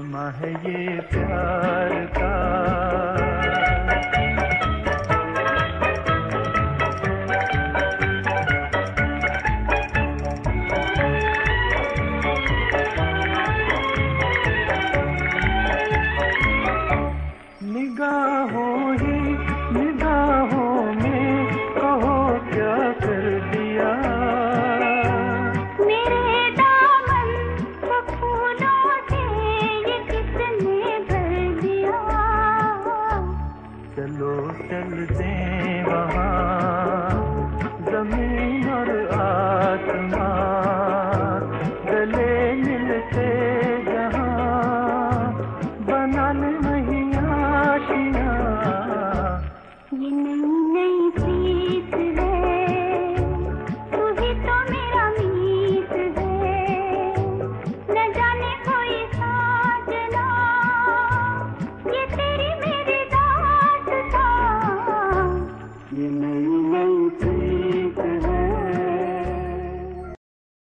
समा है ये प्यार का। निगाहों ही निगाहों में कहो क्या कर दिया, मेरे दामन को फूलों से ये किसने भर दिया। चलो चलते वहाँ जमीन और आसमां, गले मिलते जहाँ बना ले वहीं आशियाँ। ये नहीं